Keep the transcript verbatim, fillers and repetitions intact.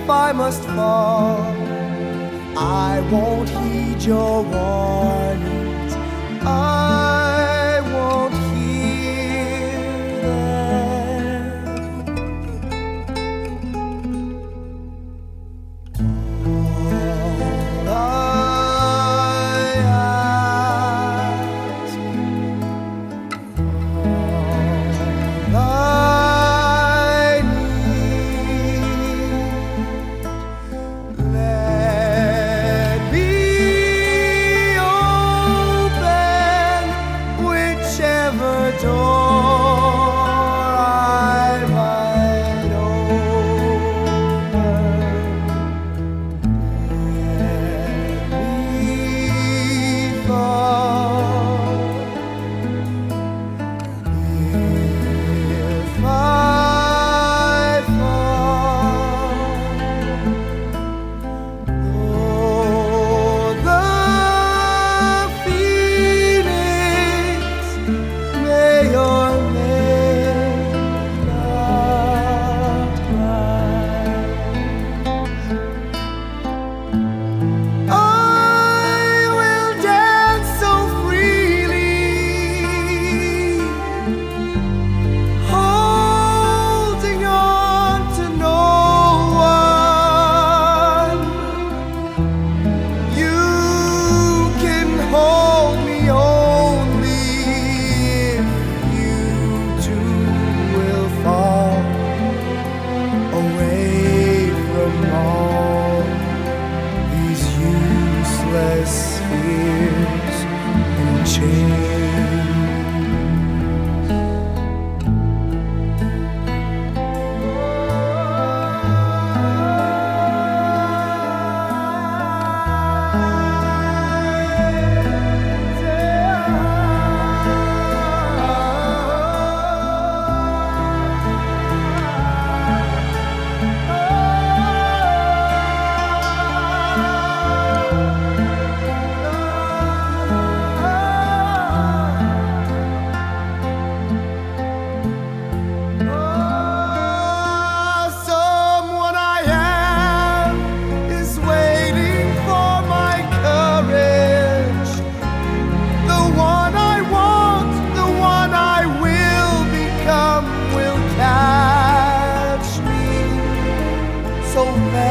I must fall, I won't heed your warnings. I won't hear them. All I ask, all I need, let me open whichever door I might open. Let me fall if I fall. Oh, the phoenix may or may not rise. I will dance so freely, holding on to no one. You can hold me only if you too will fall away from all these useless fears and chains. Someone I am is waiting for my courage. The one I want, the one I will become, will catch me. So let